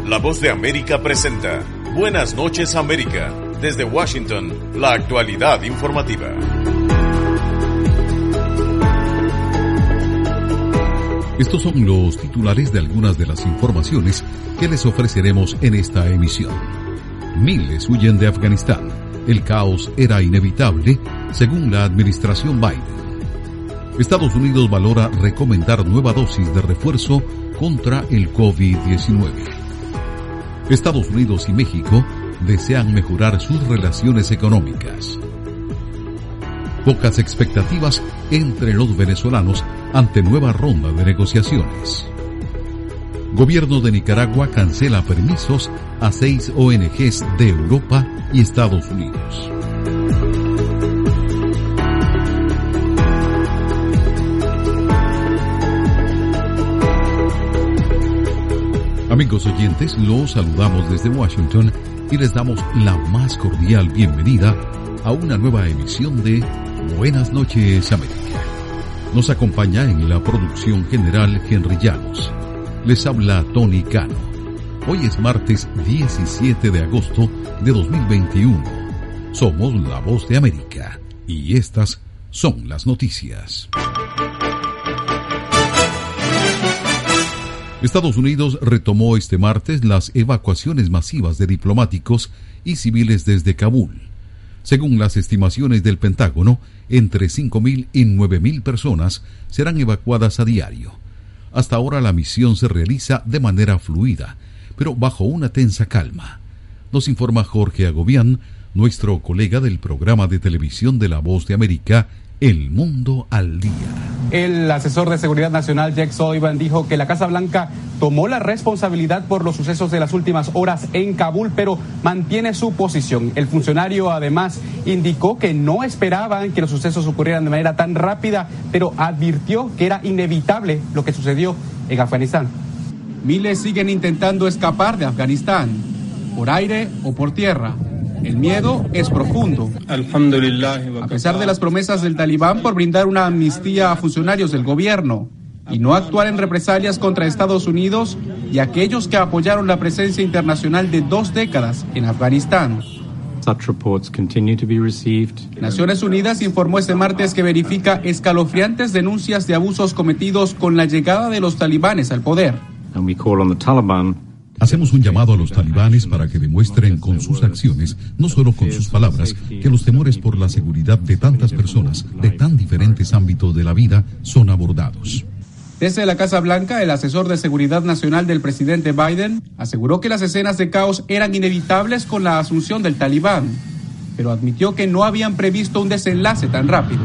La Voz de América presenta Buenas noches América. Desde Washington, la actualidad informativa. Estos son los titulares de algunas de las informaciones que les ofreceremos en esta emisión. Miles huyen de Afganistán. El caos era inevitable, según la administración Biden. Estados Unidos valora recomendar nueva dosis de refuerzo contra el COVID-19. Estados Unidos y México desean mejorar sus relaciones económicas. Pocas expectativas entre los venezolanos ante nueva ronda de negociaciones. Gobierno de Nicaragua cancela permisos a 6 ONGs de Europa y Estados Unidos. Amigos oyentes, los saludamos desde Washington y les damos la más cordial bienvenida a una nueva emisión de Buenas noches América. Nos acompaña en la producción general Henry Llanos. Les habla Tony Cano. Hoy es martes 17 de agosto de 2021. Somos la Voz de América y estas son las noticias. Estados Unidos retomó este martes las evacuaciones masivas de diplomáticos y civiles desde Kabul. Según las estimaciones del Pentágono, entre 5.000 y 9.000 personas serán evacuadas a diario. Hasta ahora la misión se realiza de manera fluida, pero bajo una tensa calma. Nos informa Jorge Agobián, nuestro colega del programa de televisión de La Voz de América, El Mundo al Día. El asesor de Seguridad Nacional, Jake Sullivan, dijo que la Casa Blanca tomó la responsabilidad por los sucesos de las últimas horas en Kabul, pero mantiene su posición. El funcionario además indicó que no esperaban que los sucesos ocurrieran de manera tan rápida, pero advirtió que era inevitable lo que sucedió en Afganistán. Miles siguen intentando escapar de Afganistán, por aire o por tierra. El miedo es profundo. A pesar de las promesas del Talibán por brindar una amnistía a funcionarios del gobierno y no actuar en represalias contra Estados Unidos y aquellos que apoyaron la presencia internacional de 2 décadas en Afganistán. Naciones Unidas informó este martes que verifica escalofriantes denuncias de abusos cometidos con la llegada de los talibanes al poder. Hacemos un llamado a los talibanes para que demuestren con sus acciones, no solo con sus palabras, que los temores por la seguridad de tantas personas de tan diferentes ámbitos de la vida son abordados. Desde la Casa Blanca, el asesor de Seguridad Nacional del presidente Biden aseguró que las escenas de caos eran inevitables con la asunción del Talibán, pero admitió que no habían previsto un desenlace tan rápido.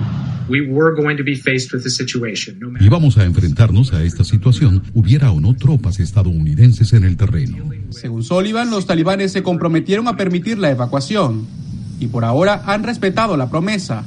Íbamos a enfrentarnos a esta situación, hubiera o no tropas estadounidenses en el terreno. Según Sullivan, los talibanes se comprometieron a permitir la evacuación y por ahora han respetado la promesa.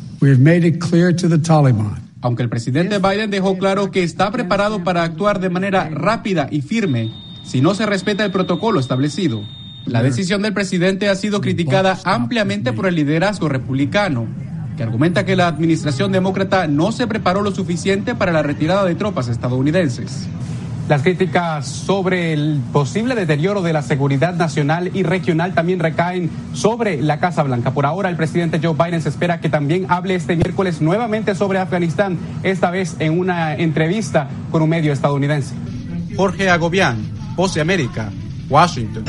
Aunque el presidente Biden dejó claro que está preparado para actuar de manera rápida y firme si no se respeta el protocolo establecido. La decisión del presidente ha sido criticada ampliamente por el liderazgo republicano, que argumenta que la administración demócrata no se preparó lo suficiente para la retirada de tropas estadounidenses. Las críticas sobre el posible deterioro de la seguridad nacional y regional también recaen sobre la Casa Blanca. Por ahora, el presidente Joe Biden se espera que también hable este miércoles nuevamente sobre Afganistán, esta vez en una entrevista con un medio estadounidense. Jorge Agobián, Voz de América, Washington.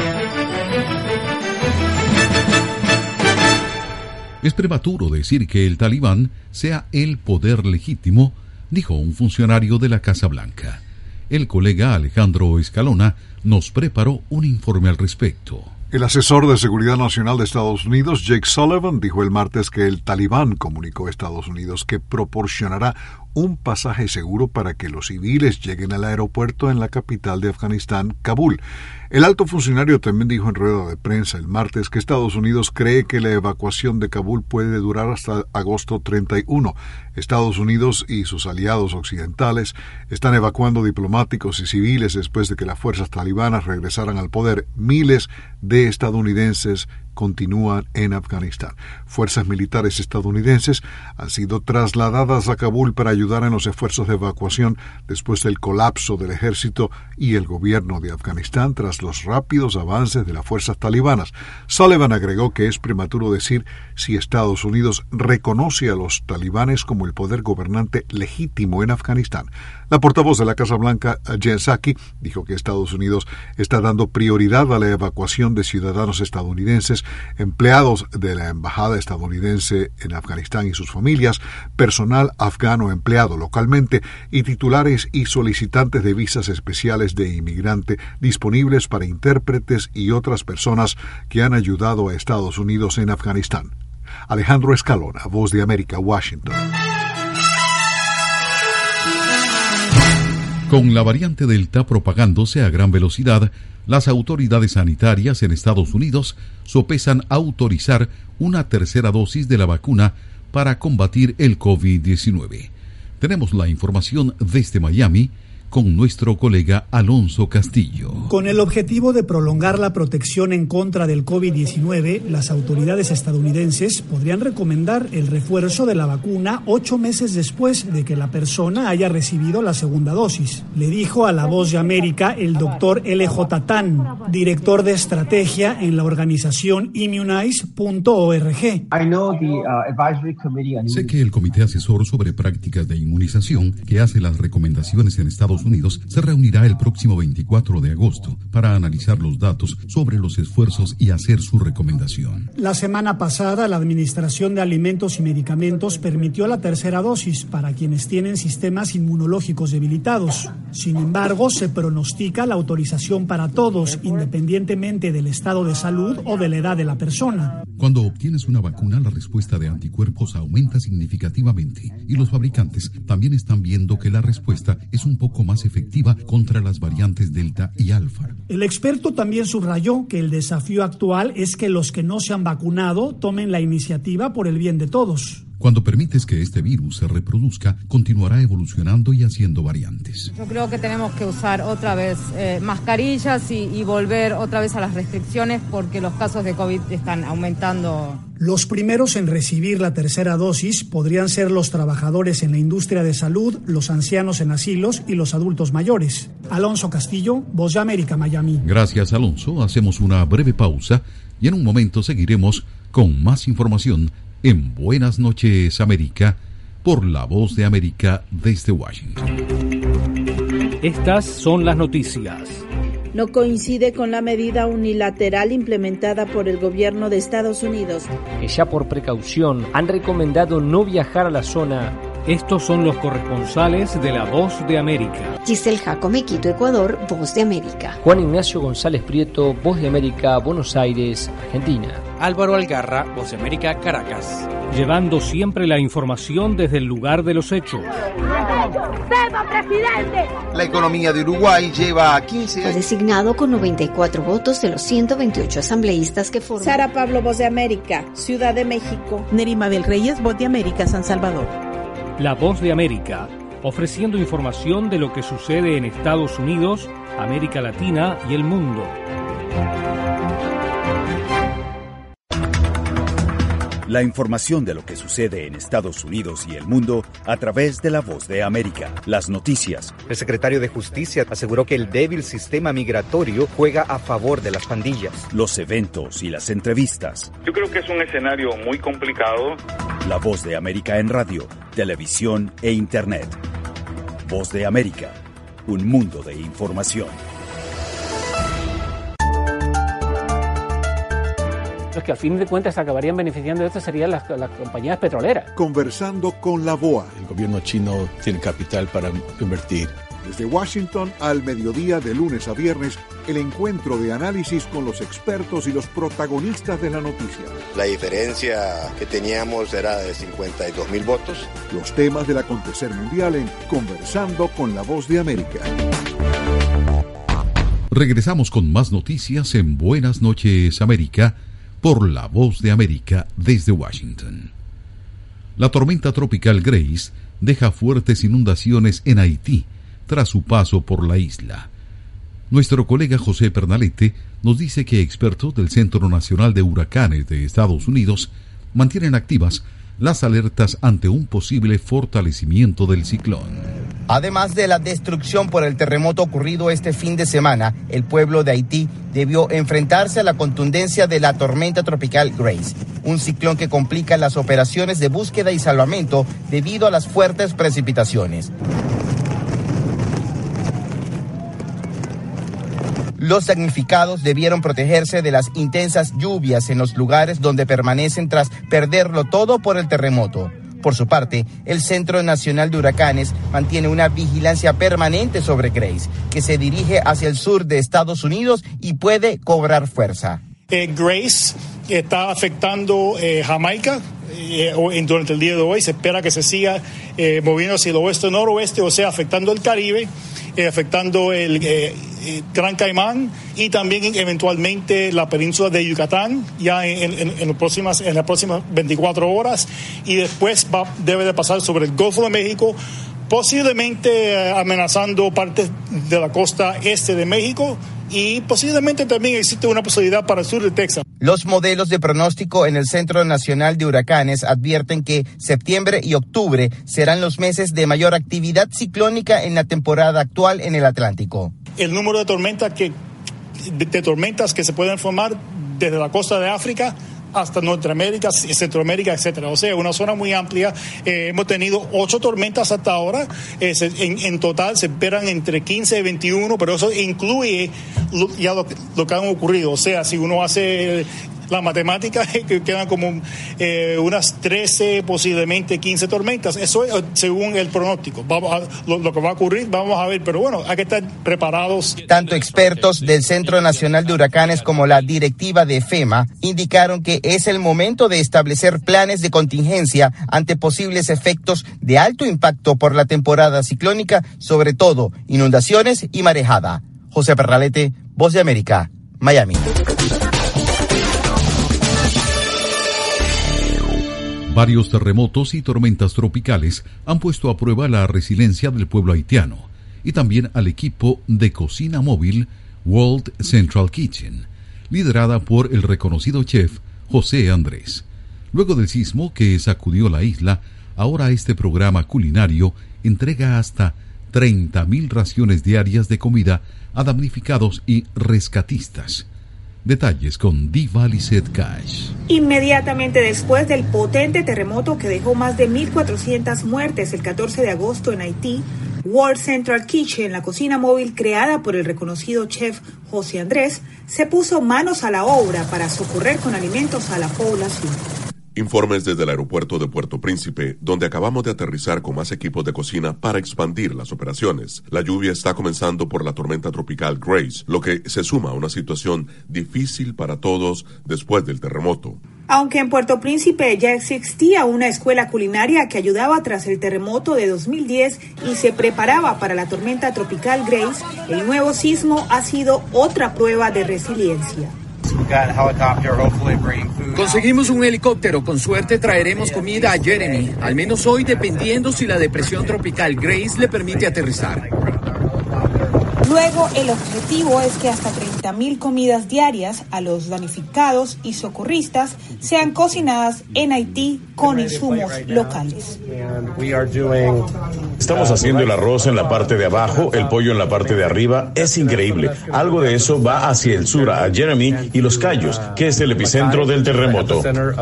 Es prematuro decir que el Talibán sea el poder legítimo, dijo un funcionario de la Casa Blanca. El colega Alejandro Escalona nos preparó un informe al respecto. El asesor de Seguridad Nacional de Estados Unidos, Jake Sullivan, dijo el martes que el Talibán comunicó a Estados Unidos que proporcionará un pasaje seguro para que los civiles lleguen al aeropuerto en la capital de Afganistán, Kabul. El alto funcionario también dijo en rueda de prensa el martes que Estados Unidos cree que la evacuación de Kabul puede durar hasta agosto 31. Estados Unidos y sus aliados occidentales están evacuando diplomáticos y civiles después de que las fuerzas talibanas regresaran al poder. Miles de estadounidenses continúan en Afganistán. Fuerzas militares estadounidenses han sido trasladadas a Kabul para ayudar en los esfuerzos de evacuación después del colapso del ejército y el gobierno de Afganistán tras los rápidos avances de las fuerzas talibanas. Sullivan agregó que es prematuro decir si Estados Unidos reconoce a los talibanes como el poder gobernante legítimo en Afganistán. La portavoz de la Casa Blanca, Jen Psaki, dijo que Estados Unidos está dando prioridad a la evacuación de ciudadanos estadounidenses, empleados de la embajada estadounidense en Afganistán y sus familias, personal afgano empleado localmente y titulares y solicitantes de visas especiales de inmigrante disponibles para intérpretes y otras personas que han ayudado a Estados Unidos en Afganistán. Alejandro Escalona, Voz de América, Washington. Con la variante Delta propagándose a gran velocidad, las autoridades sanitarias en Estados Unidos sopesan autorizar una tercera dosis de la vacuna para combatir el COVID-19. Tenemos la información desde Miami con nuestro colega Alonso Castillo. Con el objetivo de prolongar la protección en contra del COVID-19, las autoridades estadounidenses podrían recomendar el refuerzo de la vacuna 8 meses después de que la persona haya recibido la segunda dosis. Le dijo a La Voz de América el doctor L.J. Tan, director de estrategia en la organización Immunize.org. Sé que el Comité Asesor sobre Prácticas de Inmunización, que hace las recomendaciones en Estados Unidos, se reunirá el próximo 24 de agosto para analizar los datos sobre los esfuerzos y hacer su recomendación. La semana pasada, la Administración de Alimentos y Medicamentos permitió la tercera dosis para quienes tienen sistemas inmunológicos debilitados. Sin embargo, se pronostica la autorización para todos, independientemente del estado de salud o de la edad de la persona. Cuando obtienes una vacuna, la respuesta de anticuerpos aumenta significativamente y los fabricantes también están viendo que la respuesta es un poco más efectiva contra las variantes Delta y Alfa. El experto también subrayó que el desafío actual es que los que no se han vacunado tomen la iniciativa por el bien de todos. Cuando permites que este virus se reproduzca, continuará evolucionando y haciendo variantes. Yo creo que tenemos que usar otra vez mascarillas y volver otra vez a las restricciones porque los casos de COVID están aumentando. Los primeros en recibir la tercera dosis podrían ser los trabajadores en la industria de salud, los ancianos en asilos y los adultos mayores. Alonso Castillo, Voz de América, Miami. Gracias, Alonso. Hacemos una breve pausa y en un momento seguiremos con más información en Buenas noches, América, por La Voz de América desde Washington. Estas son las noticias. No coincide con la medida unilateral implementada por el gobierno de Estados Unidos, que ya por precaución han recomendado no viajar a la zona. Estos son los corresponsales de La Voz de América. Giselle Jacome, Quito, Ecuador, Voz de América. Juan Ignacio González Prieto, Voz de América, Buenos Aires, Argentina. Álvaro Algarra, Voz de América, Caracas. Llevando siempre la información desde el lugar de los hechos. La economía de Uruguay lleva 15 años. Fue designado con 94 votos de los 128 asambleístas que forman. Sara Pablo, Voz de América, Ciudad de México. Nerima Bel Reyes, Voz de América, San Salvador. La Voz de América, ofreciendo información de lo que sucede en Estados Unidos, América Latina y el mundo. La información de lo que sucede en Estados Unidos y el mundo a través de La Voz de América. Las noticias. El secretario de Justicia aseguró que el débil sistema migratorio juega a favor de las pandillas. Los eventos y las entrevistas. Yo creo que es un escenario muy complicado. La Voz de América en radio, televisión e internet. Voz de América, un mundo de información. Los que al fin de cuentas acabarían beneficiando de esto serían las compañías petroleras. Conversando con la BOA. El gobierno chino tiene capital para invertir. Desde Washington al mediodía de lunes a viernes, el encuentro de análisis con los expertos y los protagonistas de la noticia. La diferencia que teníamos era de 52,000 votos. Los temas del acontecer mundial en Conversando con la Voz de América. Regresamos con más noticias en Buenas noches, América, por La Voz de América desde Washington. La tormenta tropical Grace deja fuertes inundaciones en Haití tras su paso por la isla. Nuestro colega José Pernalete nos dice que expertos del Centro Nacional de Huracanes de Estados Unidos mantienen activas las alertas ante un posible fortalecimiento del ciclón. Además de la destrucción por el terremoto ocurrido este fin de semana, el pueblo de Haití debió enfrentarse a la contundencia de la tormenta tropical Grace, un ciclón que complica las operaciones de búsqueda y salvamento debido a las fuertes precipitaciones. Los damnificados debieron protegerse de las intensas lluvias en los lugares donde permanecen tras perderlo todo por el terremoto. Por su parte, el Centro Nacional de Huracanes mantiene una vigilancia permanente sobre Grace, que se dirige hacia el sur de Estados Unidos y puede cobrar fuerza. Grace está afectando Jamaica durante el día de hoy. Se espera que se siga moviendo hacia el oeste-noroeste, o sea, afectando el Caribe, afectando el Gran Caimán y también eventualmente la península de Yucatán ya en las próximas 24 horas, y después debe de pasar sobre el Golfo de México, posiblemente amenazando partes de la costa este de México, y posiblemente también existe una posibilidad para el sur de Texas. Los modelos de pronóstico en el Centro Nacional de Huracanes advierten que septiembre y octubre serán los meses de mayor actividad ciclónica en la temporada actual en el Atlántico. El número de tormentas que se pueden formar desde la costa de África hasta Norteamérica, Centroamérica, etcétera. O sea, una zona muy amplia. Hemos tenido 8 tormentas hasta ahora. En total se esperan entre 15 y 21, pero eso incluye ya lo que han ocurrido. O sea, si uno hace la matemática, quedan como unas 13, posiblemente 15 tormentas. Eso es según el pronóstico. Lo que va a ocurrir, vamos a ver. Pero bueno, hay que estar preparados. Tanto expertos del Centro Nacional de Huracanes como la directiva de FEMA indicaron que es el momento de establecer planes de contingencia ante posibles efectos de alto impacto por la temporada ciclónica, sobre todo inundaciones y marejada. José Pernalete, Voz de América, Miami. Varios terremotos y tormentas tropicales han puesto a prueba la resiliencia del pueblo haitiano y también al equipo de cocina móvil World Central Kitchen, liderada por el reconocido chef José Andrés. Luego del sismo que sacudió la isla, ahora este programa culinario entrega hasta 30,000 raciones diarias de comida a damnificados y rescatistas. Detalles con Diva Lizette Cash. Inmediatamente después del potente terremoto que dejó más de 1,400 muertes el 14 de agosto en Haití, World Central Kitchen, la cocina móvil creada por el reconocido chef José Andrés, se puso manos a la obra para socorrer con alimentos a la población. Informes desde el aeropuerto de Puerto Príncipe, donde acabamos de aterrizar con más equipos de cocina para expandir las operaciones. La lluvia está comenzando por la tormenta tropical Grace, lo que se suma a una situación difícil para todos después del terremoto. Aunque en Puerto Príncipe ya existía una escuela culinaria que ayudaba tras el terremoto de 2010 y se preparaba para la tormenta tropical Grace, el nuevo sismo ha sido otra prueba de resiliencia. Conseguimos un helicóptero, con suerte traeremos comida a Jeremy, al menos hoy, dependiendo si la depresión tropical Grace le permite aterrizar. Luego, el objetivo es que hasta 30,000 comidas diarias a los damnificados y socorristas sean cocinadas en Haití con insumos locales. Estamos haciendo el arroz en la parte de abajo, el pollo en la parte de arriba. Es increíble. Algo de eso va hacia el sur, a Jeremy y Los Cayos, que es el epicentro del terremoto.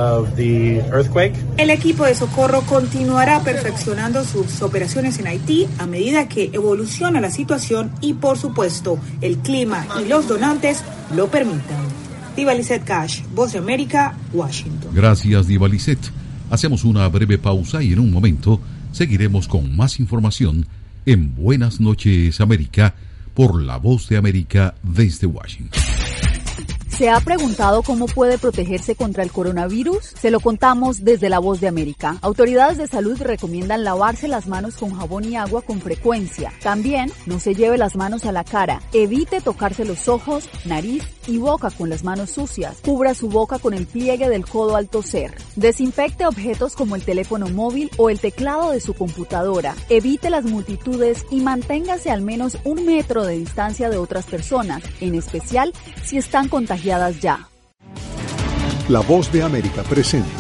El equipo de socorro continuará perfeccionando sus operaciones en Haití a medida que evoluciona la situación y, por supuesto, el clima y los donantes lo permitan. Diva Lizette Cash, Voz de América, Washington. Gracias, Diva Lizette. Hacemos una breve pausa y en un momento seguiremos con más información en Buenas noches, América, por la Voz de América desde Washington. ¿Se ha preguntado cómo puede protegerse contra el coronavirus? Se lo contamos desde la Voz de América. Autoridades de salud recomiendan lavarse las manos con jabón y agua con frecuencia. También no se lleve las manos a la cara. Evite tocarse los ojos, nariz y boca con las manos sucias. Cubra su boca con el pliegue del codo al toser. Desinfecte objetos como el teléfono móvil o el teclado de su computadora. Evite las multitudes y manténgase al menos 1 metro de distancia de otras personas, en especial si están contagiadas ya. La Voz de América presenta.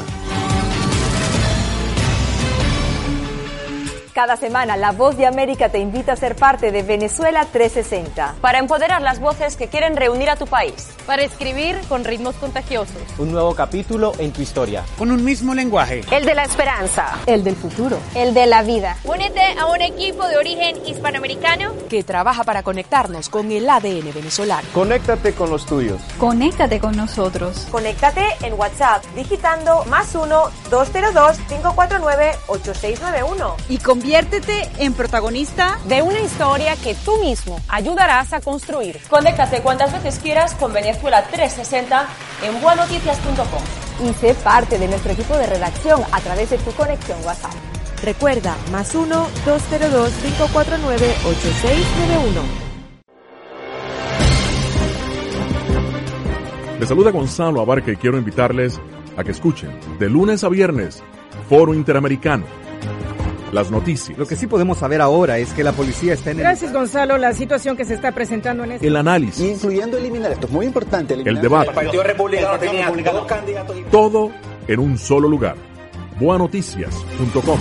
Cada semana, La Voz de América te invita a ser parte de Venezuela 360. Para empoderar las voces que quieren reunir a tu país. Para escribir con ritmos contagiosos. Un nuevo capítulo en tu historia. Con un mismo lenguaje. El de la esperanza. El del futuro. El de la vida. Únete a un equipo de origen hispanoamericano que trabaja para conectarnos con el ADN venezolano. Conéctate con los tuyos. Conéctate con nosotros. Conéctate en WhatsApp digitando +1 202 549 8691. Y conviértete en protagonista de una historia que tú mismo ayudarás a construir. Conéctate cuantas veces quieras con Venezuela 360 en buenoticias.com. Y sé parte de nuestro equipo de redacción a través de tu conexión WhatsApp. Recuerda, +1 202 549 8691. Les saluda Gonzalo Abarca y quiero invitarles a que escuchen de lunes a viernes Foro Interamericano. Las noticias. Lo que sí podemos saber ahora es que la policía está en Gracias, Gonzalo. La situación que se está presentando en este... El análisis. Incluyendo eliminar, esto es muy importante. El debate. El Partido Republicano tenía 2 candidatos. Todo en un solo lugar. Buenoticias.com.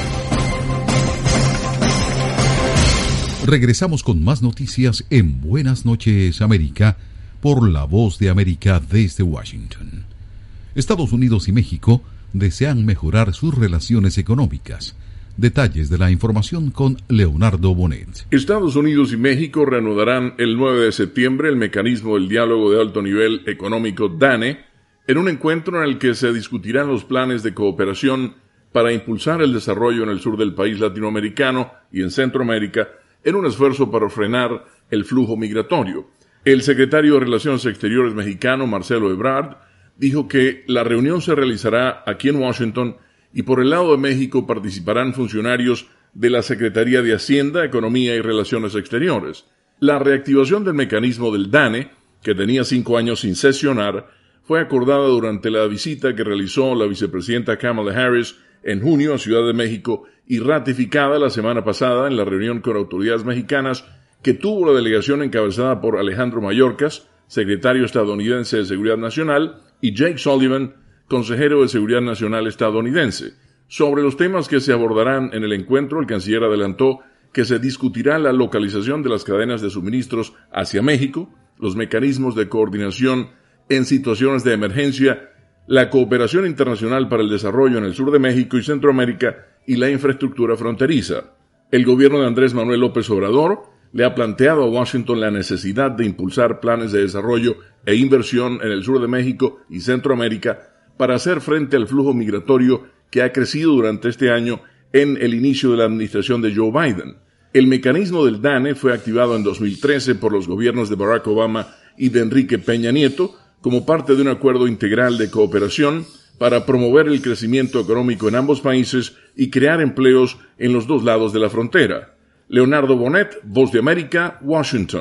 Regresamos con más noticias en Buenas noches, América, por La Voz de América desde Washington. Estados Unidos y México desean mejorar sus relaciones económicas. Detalles de la información con Leonardo Bonet. Estados Unidos y México reanudarán el 9 de septiembre el mecanismo del diálogo de alto nivel económico DANE en un encuentro en el que se discutirán los planes de cooperación para impulsar el desarrollo en el sur del país latinoamericano y en Centroamérica en un esfuerzo para frenar el flujo migratorio. El secretario de Relaciones Exteriores mexicano, Marcelo Ebrard, dijo que la reunión se realizará aquí en Washington y por el lado de México participarán funcionarios de la Secretaría de Hacienda, Economía y Relaciones Exteriores. La reactivación del mecanismo del DANE, que tenía 5 años sin sesionar, fue acordada durante la visita que realizó la vicepresidenta Kamala Harris en junio a Ciudad de México y ratificada la semana pasada en la reunión con autoridades mexicanas que tuvo la delegación encabezada por Alejandro Mayorkas, secretario estadounidense de Seguridad Nacional, y Jake Sullivan, consejero de Seguridad Nacional estadounidense. Sobre los temas que se abordarán en el encuentro, el canciller adelantó que se discutirá la localización de las cadenas de suministros hacia México, los mecanismos de coordinación en situaciones de emergencia, la cooperación internacional para el desarrollo en el sur de México y Centroamérica y la infraestructura fronteriza. El gobierno de Andrés Manuel López Obrador le ha planteado a Washington la necesidad de impulsar planes de desarrollo e inversión en el sur de México y Centroamérica para hacer frente al flujo migratorio que ha crecido durante este año en el inicio de la administración de Joe Biden. El mecanismo del DANE fue activado en 2013 por los gobiernos de Barack Obama y de Enrique Peña Nieto como parte de un acuerdo integral de cooperación para promover el crecimiento económico en ambos países y crear empleos en los dos lados de la frontera. Leonardo Bonet, Voz de América, Washington.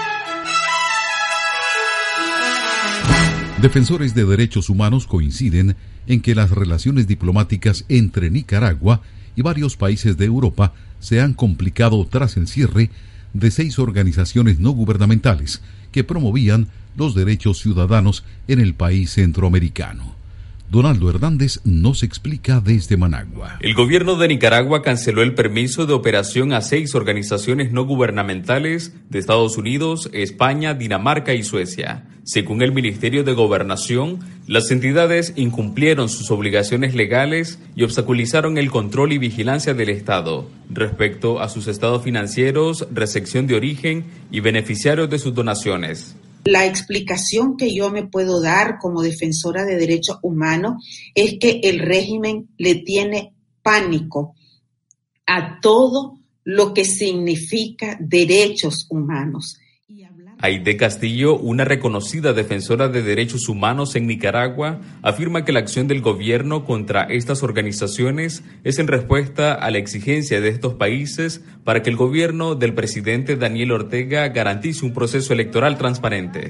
Defensores de derechos humanos coinciden en que las relaciones diplomáticas entre Nicaragua y varios países de Europa se han complicado tras el cierre de 6 organizaciones no gubernamentales que promovían los derechos ciudadanos en el país centroamericano. Donaldo Hernández nos explica desde Managua. El gobierno de Nicaragua canceló el permiso de operación a 6 organizaciones no gubernamentales de Estados Unidos, España, Dinamarca y Suecia. Según el Ministerio de Gobernación, las entidades incumplieron sus obligaciones legales y obstaculizaron el control y vigilancia del Estado respecto a sus estados financieros, recepción de origen y beneficiarios de sus donaciones. La explicación que yo me puedo dar como defensora de derechos humanos es que el régimen le tiene pánico a todo lo que significa derechos humanos. Aide Castillo, una reconocida defensora de derechos humanos en Nicaragua, afirma que la acción del gobierno contra estas organizaciones es en respuesta a la exigencia de estos países para que el gobierno del presidente Daniel Ortega garantice un proceso electoral transparente.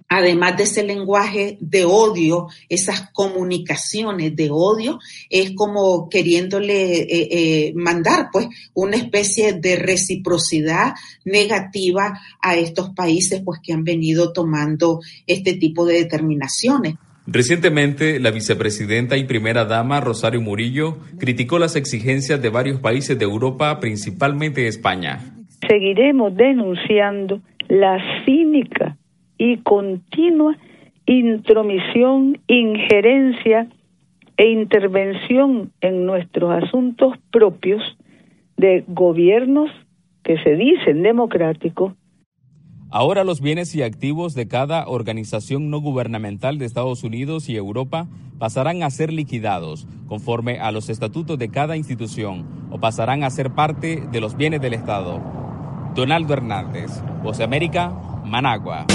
además de ese lenguaje de odio, esas comunicaciones de odio, es como queriéndole mandar pues una especie de reciprocidad negativa a estos países pues que han venido tomando este tipo de determinaciones. Recientemente, la vicepresidenta y primera dama Rosario Murillo criticó las exigencias de varios países de Europa, principalmente España. Seguiremos denunciando la cínica y continua intromisión, injerencia e intervención en nuestros asuntos propios de gobiernos que se dicen democráticos. Ahora los bienes y activos de cada organización no gubernamental de Estados Unidos y Europa pasarán a ser liquidados conforme a los estatutos de cada institución o pasarán a ser parte de los bienes del Estado. Donaldo Hernández, Voz de América, Managua.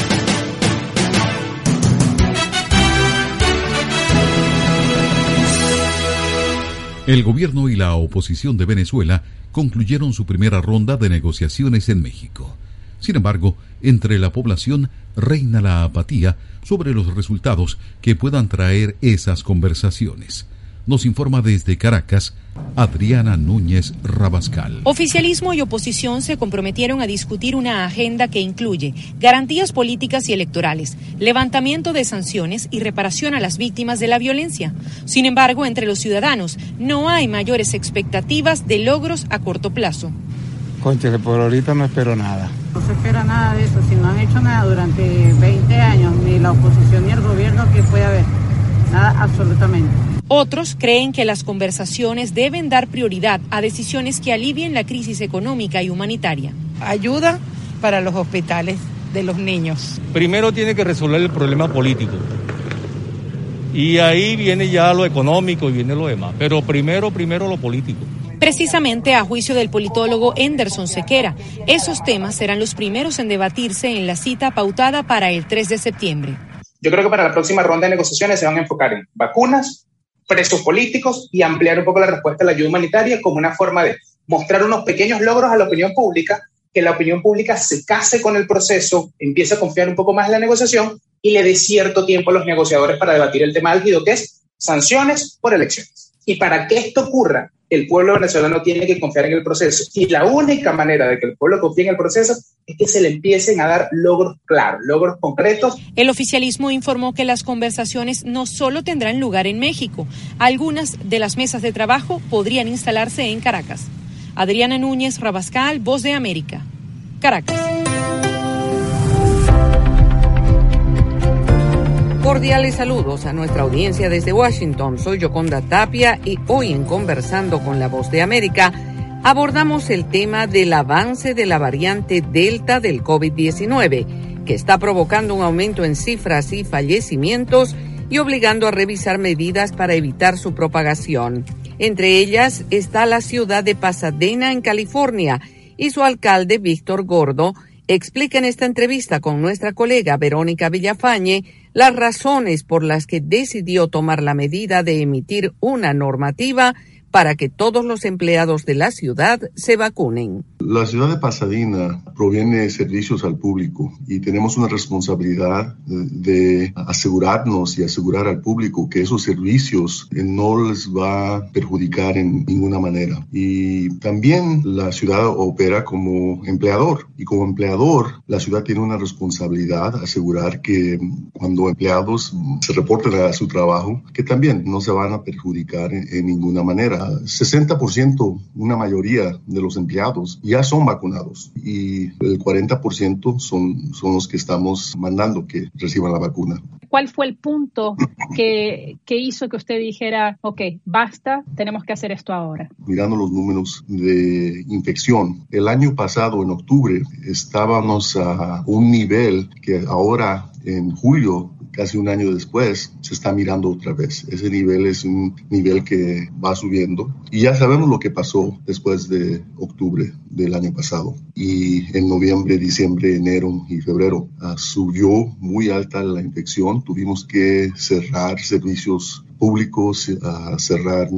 El gobierno y la oposición de Venezuela concluyeron su primera ronda de negociaciones en México. Sin embargo, entre la población reina la apatía sobre los resultados que puedan traer esas conversaciones. Nos informa desde Caracas Adriana Núñez Rabascal. Oficialismo y oposición se comprometieron a discutir una agenda que incluye garantías políticas y electorales, levantamiento de sanciones y reparación a las víctimas de la violencia. Sin embargo, entre los ciudadanos no hay mayores expectativas de logros a corto plazo. Concha, por ahorita no espero nada. No se espera nada de eso, si no han hecho nada durante 20 años, ni la oposición ni el gobierno, que puede haber, nada absolutamente. Otros creen que las conversaciones deben dar prioridad a decisiones que alivien la crisis económica y humanitaria. Ayuda para los hospitales de los niños. Primero tiene que resolver el problema político. Y ahí viene ya lo económico y viene lo demás. Pero primero lo político. Precisamente a juicio del politólogo Henderson Sequera, esos temas serán los primeros en debatirse en la cita pautada para el 3 de septiembre. Yo creo que para la próxima ronda de negociaciones se van a enfocar en vacunas, presos políticos y ampliar un poco la respuesta a la ayuda humanitaria como una forma de mostrar unos pequeños logros a la opinión pública, que la opinión pública se case con el proceso, empiece a confiar un poco más en la negociación y le dé cierto tiempo a los negociadores para debatir el tema álgido, que es sanciones por elecciones. Y para que esto ocurra, el pueblo venezolano tiene que confiar en el proceso. Y la única manera de que el pueblo confíe en el proceso es que se le empiecen a dar logros claros, logros concretos. El oficialismo informó que las conversaciones no solo tendrán lugar en México. Algunas de las mesas de trabajo podrían instalarse en Caracas. Adriana Núñez Rabascal, Voz de América, Caracas. Cordiales saludos a nuestra audiencia desde Washington. Soy Yoconda Tapia y hoy en Conversando con la Voz de América abordamos el tema del avance de la variante Delta del COVID-19, que está provocando un aumento en cifras y fallecimientos y obligando a revisar medidas para evitar su propagación. Entre ellas está la ciudad de Pasadena, en California, y su alcalde, Víctor Gordo, explica en esta entrevista con nuestra colega Verónica Villafañe las razones por las que decidió tomar la medida de emitir una normativa para que todos los empleados de la ciudad se vacunen. La ciudad de Pasadena proviene de servicios al público y tenemos una responsabilidad de asegurarnos y asegurar al público que esos servicios no les va a perjudicar en ninguna manera. Y también la ciudad opera como empleador y como empleador la ciudad tiene una responsabilidad asegurar que cuando empleados se reporten a su trabajo que también no se van a perjudicar en ninguna manera. 60%, una mayoría de los empleados ya son vacunados y el 40% son los que estamos mandando que reciban la vacuna. ¿Cuál fue el punto que hizo que usted dijera, ok, basta, tenemos que hacer esto ahora? Mirando los números de infección, el año pasado, en octubre, estábamos a un nivel que ahora, en julio, casi un año después, se está mirando otra vez. Ese nivel es un nivel que va subiendo. Y ya sabemos lo que pasó después de octubre del año pasado. Y en noviembre, diciembre, enero y febrero subió muy alta la infección. Tuvimos que cerrar servicios públicos, a cerrar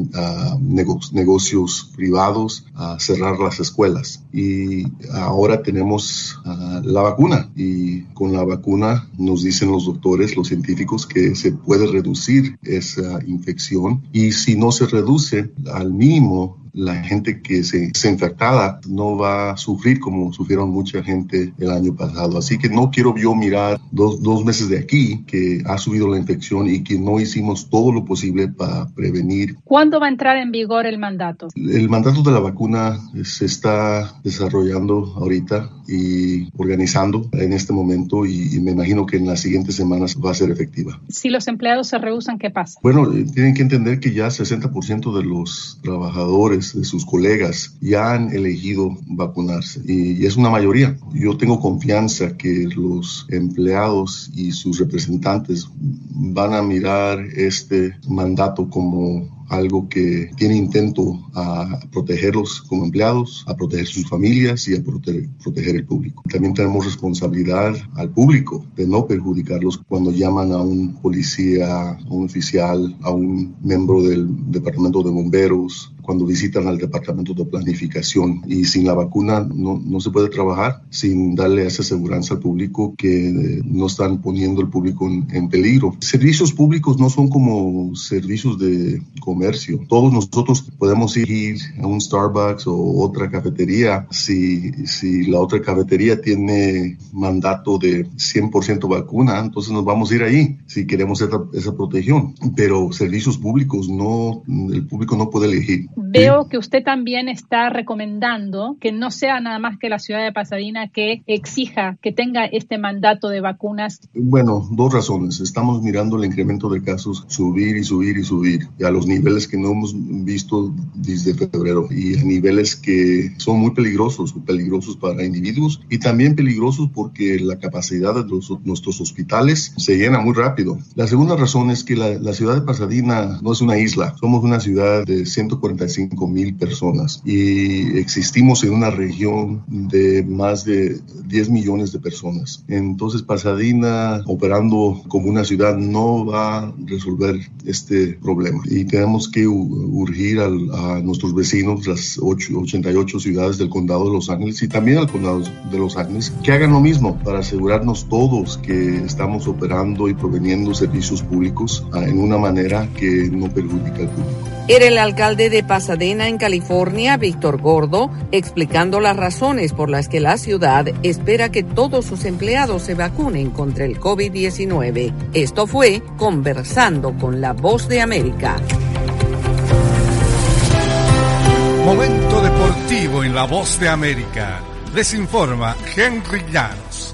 negocios privados, a cerrar las escuelas. Y ahora tenemos la vacuna, y con la vacuna nos dicen los doctores, los científicos, que se puede reducir esa infección, y si no se reduce al mínimo, la gente que se infectada no va a sufrir como sufrieron mucha gente el año pasado. Así que no quiero yo mirar dos meses de aquí que ha subido la infección y que no hicimos todo lo posible para prevenir. ¿Cuándo va a entrar en vigor el mandato? El mandato de la vacuna se está desarrollando ahorita y organizando en este momento, y me imagino que en las siguientes semanas va a ser efectiva. Si los empleados se rehúsan, ¿qué pasa? Bueno, tienen que entender que ya 60% de los trabajadores, de sus colegas, ya han elegido vacunarse, y es una mayoría. Yo tengo confianza que los empleados y sus representantes van a mirar este mandato como algo que tiene intento a protegerlos como empleados, a proteger sus familias y a proteger el público. También tenemos responsabilidad al público de no perjudicarlos cuando llaman a un policía, a un oficial, a un miembro del departamento de bomberos, cuando visitan al departamento de planificación. Y sin la vacuna no se puede trabajar sin darle esa seguridad al público, que no están poniendo el público en peligro. Servicios públicos no son como servicios de comercio. Todos nosotros podemos ir a un Starbucks o otra cafetería si la otra cafetería tiene mandato de 100% vacuna, entonces nos vamos a ir ahí si queremos esa protección. Pero servicios públicos no, el público no puede elegir. Veo que usted también está recomendando que no sea nada más que la ciudad de Pasadena que exija que tenga este mandato de vacunas. Bueno, dos razones. Estamos mirando el incremento de casos subir y subir y subir, y a los niveles que no hemos visto desde febrero, y a niveles que son muy peligrosos para individuos, y también peligrosos porque la capacidad de nuestros hospitales se llena muy rápido. La segunda razón es que la ciudad de Pasadena no es una isla. Somos una ciudad de 145,000 personas y existimos en una región de más de 10 millones de personas. Entonces Pasadena, operando como una ciudad, no va a resolver este problema, y tenemos que urgir a nuestros vecinos, las 88 ciudades del condado de Los Ángeles y también al condado de Los Ángeles, que hagan lo mismo para asegurarnos todos que estamos operando y proveniendo servicios públicos en una manera que no perjudica al público. Era el alcalde de Pasadena, en California, Víctor Gordo, explicando las razones por las que la ciudad espera que todos sus empleados se vacunen contra el COVID-19. Esto fue Conversando con la Voz de América. Momento deportivo en la Voz de América. Les informa Henry Llanos.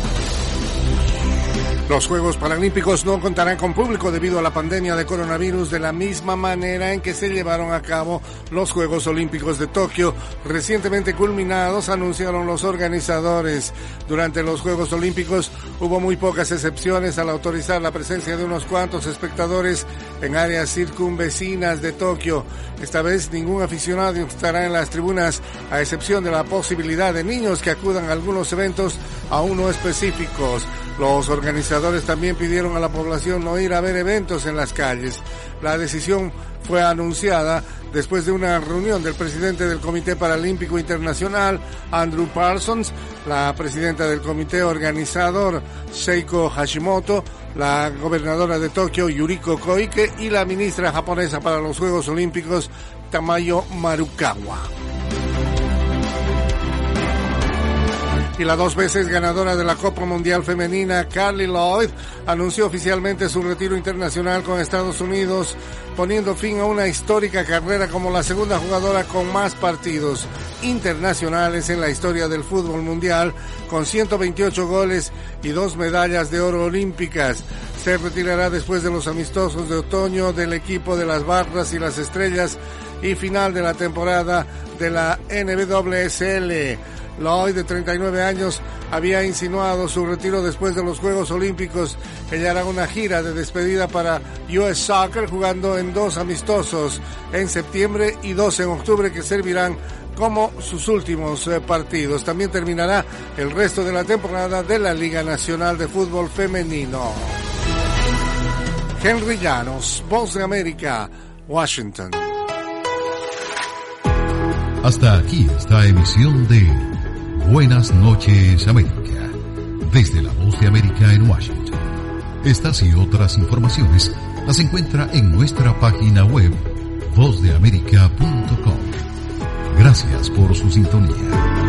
Los Juegos Paralímpicos no contarán con público debido a la pandemia de coronavirus, de la misma manera en que se llevaron a cabo los Juegos Olímpicos de Tokio, recientemente culminados, anunciaron los organizadores. Durante los Juegos Olímpicos hubo muy pocas excepciones al autorizar la presencia de unos cuantos espectadores en áreas circunvecinas de Tokio. Esta vez ningún aficionado estará en las tribunas, a excepción de la posibilidad de niños que acudan a algunos eventos aún no específicos. Los organizadores también pidieron a la población no ir a ver eventos en las calles. La decisión fue anunciada después de una reunión del presidente del Comité Paralímpico Internacional, Andrew Parsons, la presidenta del comité organizador, Seiko Hashimoto, la gobernadora de Tokio, Yuriko Koike, y la ministra japonesa para los Juegos Olímpicos, Tamayo Marukawa. Y la 2 veces ganadora de la Copa Mundial Femenina, Carli Lloyd, anunció oficialmente su retiro internacional con Estados Unidos, poniendo fin a una histórica carrera como la segunda jugadora con más partidos internacionales en la historia del fútbol mundial, con 128 goles y 2 medallas de oro olímpicas. Se retirará después de los amistosos de otoño del equipo de las Barras y las Estrellas y final de la temporada de la NWSL. Lloyd, de 39 años, había insinuado su retiro después de los Juegos Olímpicos. Ella hará una gira de despedida para US Soccer, jugando en 2 amistosos en septiembre y 2 en octubre, que servirán como sus últimos partidos. También terminará el resto de la temporada de la Liga Nacional de Fútbol Femenino. Henry Llanos, Voz de América, Washington. Hasta aquí esta emisión de Buenas noches, América. Desde la Voz de América en Washington. Estas y otras informaciones las encuentra en nuestra página web vozdeamerica.com. Gracias por su sintonía.